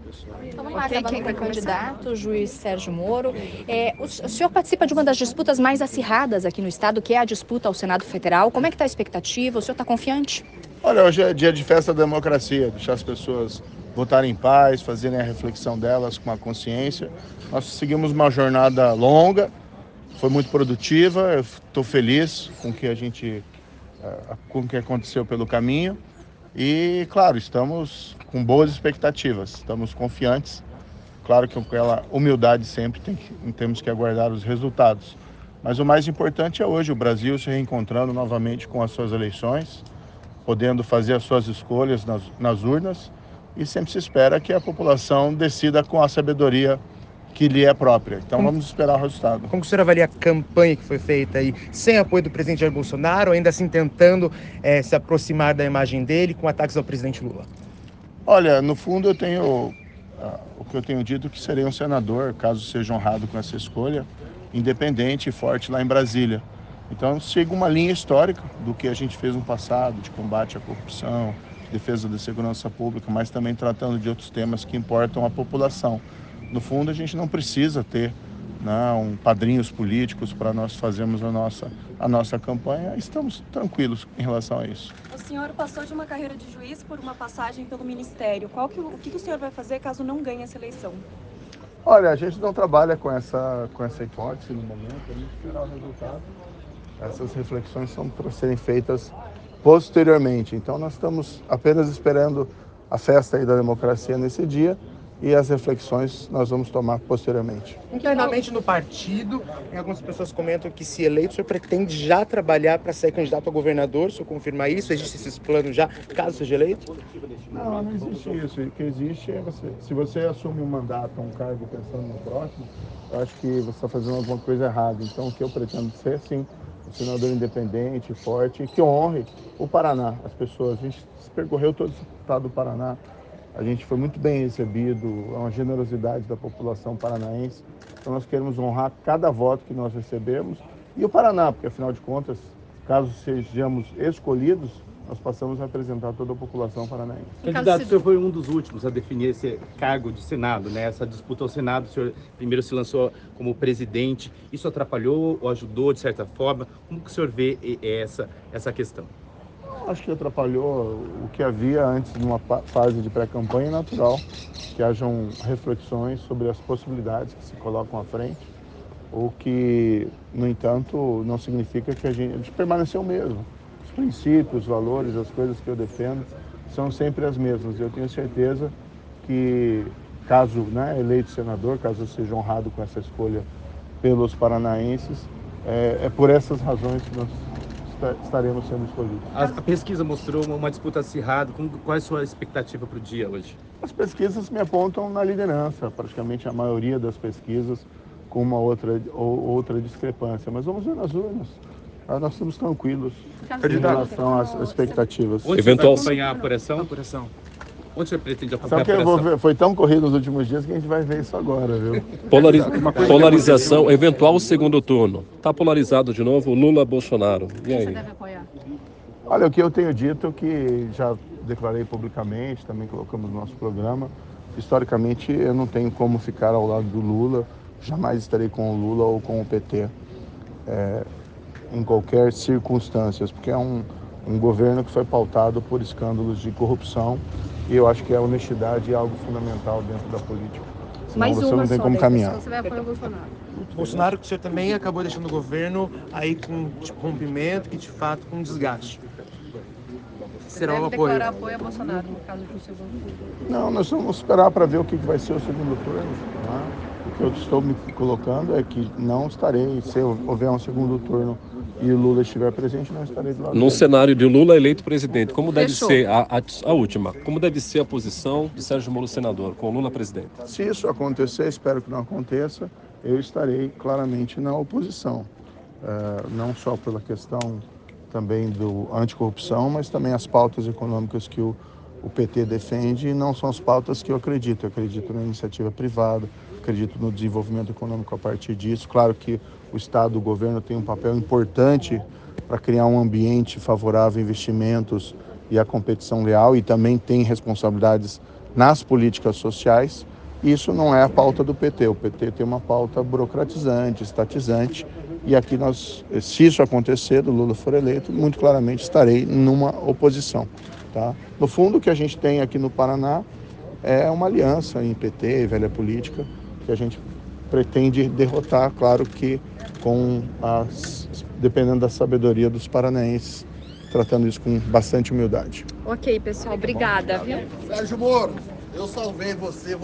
Então, vamos lá, acabando com o candidato, o juiz Sérgio Moro. O senhor participa de uma das disputas mais acirradas aqui no estado, que é a disputa ao Senado Federal. Como é que está a expectativa? O senhor está confiante? Olha, hoje é dia de festa da democracia, deixar as pessoas votarem em paz, fazerem a reflexão delas com a consciência. Nós seguimos uma jornada longa, foi muito produtiva, eu estou feliz com o que aconteceu pelo caminho e, claro, estamos com boas expectativas, estamos confiantes. Claro que com aquela humildade sempre temos que aguardar os resultados. Mas o mais importante é hoje o Brasil se reencontrando novamente com as suas eleições, podendo fazer as suas escolhas nas urnas, e sempre se espera que a população decida com a sabedoria que lhe é própria. Então vamos esperar o resultado. Como o senhor avalia a campanha que foi feita aí, sem apoio do presidente Jair Bolsonaro, ainda assim tentando se aproximar da imagem dele, com ataques ao presidente Lula? Olha, no fundo o que eu tenho dito que serei um senador, caso seja honrado com essa escolha, independente e forte lá em Brasília. Então, sigo uma linha histórica do que a gente fez no passado, de combate à corrupção, de defesa da segurança pública, mas também tratando de outros temas que importam à população. No fundo, a gente não precisa ter padrinhos políticos para nós fazermos a nossa campanha. Estamos tranquilos em relação a isso. O senhor passou de uma carreira de juiz por uma passagem pelo Ministério. O que o senhor vai fazer caso não ganhe essa eleição? Olha, a gente não trabalha com essa hipótese no momento, a gente esperar o resultado. Essas reflexões são para serem feitas posteriormente. Então, nós estamos apenas esperando a festa aí da democracia nesse dia e as reflexões nós vamos tomar posteriormente. Internamente no partido, algumas pessoas comentam que, se eleito, o senhor pretende já trabalhar para ser candidato a governador. O senhor confirma isso? Existem esses planos já, caso seja eleito? Não existe isso. O que existe é se você assume um mandato, um cargo pensando no próximo, eu acho que você está fazendo alguma coisa errada. Então, o que eu pretendo ser, sim, um senador independente, forte, que honre o Paraná, as pessoas. A gente percorreu todo o estado do Paraná, a gente foi muito bem recebido, é uma generosidade da população paranaense. Então nós queremos honrar cada voto que nós recebemos e o Paraná, porque afinal de contas, caso sejamos escolhidos, nós passamos a representar toda a população paranaense. Candidato, o senhor foi um dos últimos a definir esse cargo de Senado, né? Essa disputa ao Senado, o senhor primeiro se lançou como presidente. Isso atrapalhou ou ajudou de certa forma? Como que o senhor vê essa questão? Acho que atrapalhou o que havia antes, numa fase de pré-campanha natural, que hajam reflexões sobre as possibilidades que se colocam à frente, o que, no entanto, não significa que a gente permaneceu o mesmo. Os princípios, os valores, as coisas que eu defendo são sempre as mesmas. Eu tenho certeza que, caso eleito senador, caso eu seja honrado com essa escolha pelos paranaenses, é por essas razões que nós estaremos sendo escolhidos. A pesquisa mostrou uma disputa acirrada. Qual é a sua expectativa para o dia hoje? As pesquisas me apontam na liderança, praticamente a maioria das pesquisas, com uma outra discrepância. Mas vamos ver nas urnas. Nós estamos tranquilos em relação às expectativas. Onde você vai acompanhar a apuração? Onde você pretende acompanhar a apuração? Foi tão corrido nos últimos dias que a gente vai ver isso agora, viu? Polarização, eventual segundo turno. Está polarizado de novo, Lula-Bolsonaro. E aí? Você deve apoiar? Olha, o que eu tenho dito, que já declarei publicamente, também colocamos no nosso programa, historicamente eu não tenho como ficar ao lado do Lula, jamais estarei com o Lula ou com o PT, em qualquer circunstância, porque é um governo que foi pautado por escândalos de corrupção, e eu acho que a honestidade é algo fundamental dentro da política. Senão você não tem como caminhar. Você vai apoiar o Bolsonaro? Bolsonaro, que o senhor também acabou deixando o governo aí com rompimento e de fato com desgaste. Será um apoio? Declarar apoio a Bolsonaro no caso de um segundo turno? Não, nós vamos esperar para ver o que vai ser o segundo turno. Né? O que eu estou me colocando é que não estarei, se houver um segundo turno e o Lula estiver presente, não estarei do lado Num dele. cenário de Lula eleito presidente, como deve ser a última? Como deve ser a posição de Sérgio Moro senador, com Lula presidente? Se isso acontecer, espero que não aconteça, eu estarei claramente na oposição. Não só pela questão também do anticorrupção, mas também as pautas econômicas que o PT defende, e não são as pautas que eu acredito. Eu acredito na iniciativa privada, acredito no desenvolvimento econômico a partir disso. Claro que o Estado, o governo tem um papel importante para criar um ambiente favorável a investimentos e a competição leal, e também tem responsabilidades nas políticas sociais. Isso não é a pauta do PT. O PT tem uma pauta burocratizante, estatizante, e aqui se isso acontecer, do Lula for eleito, muito claramente estarei numa oposição. Tá? No fundo, o que a gente tem aqui no Paraná é uma aliança em PT, velha política, que a gente pretende derrotar, claro que dependendo da sabedoria dos paranaenses, tratando isso com bastante humildade. Ok, pessoal, obrigada, viu? Sérgio Moro, eu salvei você.